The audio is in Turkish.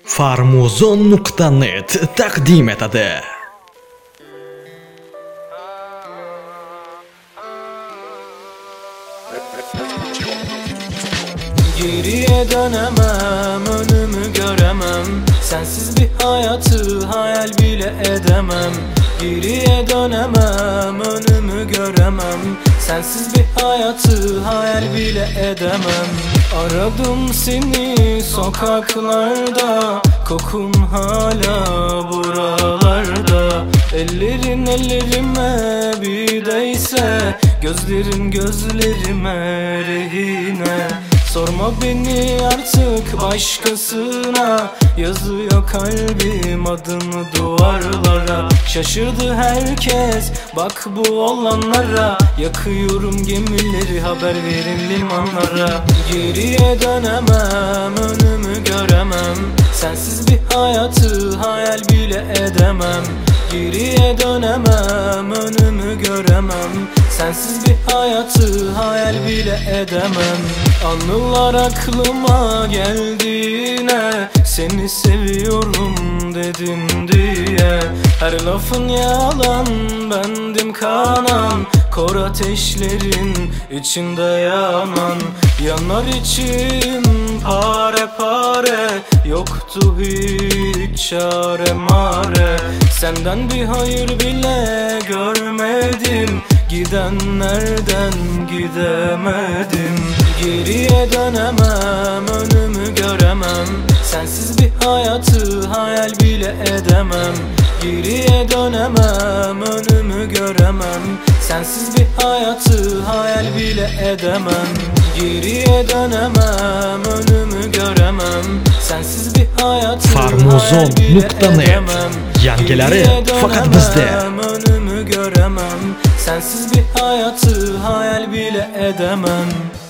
Farmuzon.net taqdim etadi. Geriye dönemem, önümü göremem. Sensiz bir hayatı hayal bile edemem. Geriye dönemem, önümü göremem. Sensiz bir hayatı hayal bile edemem. Aradım seni sokaklarda, kokun hala buralarda. Ellerin ellerime bir değse, gözlerin gözlerime rehine. Sorma beni artık başkasına, yazıyor kalbim adını duvarlara. Şaşırdı herkes bak bu olanlara, yakıyorum gemileri haber verin limanlara. Geriye dönemem, önümü göremem. Sensiz bir hayatı hayal bile edemem. Geriye dönemem, önümü göremem. Sensiz bir hayatı hayal bile edemem. Anılar aklıma geldiğine, seni seviyorum dedin diye. Her lafın yalan, bendim kanan. Kor ateşlerin içinde yanan. Yanar içim pare pare, yoktu hiç çare mare. Senden bir hayır bile görmedim, gidenlerden gidemedim. Geriye dönemem, önümü göremem. Sensiz bir hayatı hayal bile edemem. Geriye dönemem, önümü göremem. Sensiz bir hayatı hayal bile edemem. Geriye dönemem, önümü göremem. Sensiz bir hayatı hayal bile edemem. Yangileri fakat bizde. Önümü göremem. Sensiz bir hayatı hayal bile edemem.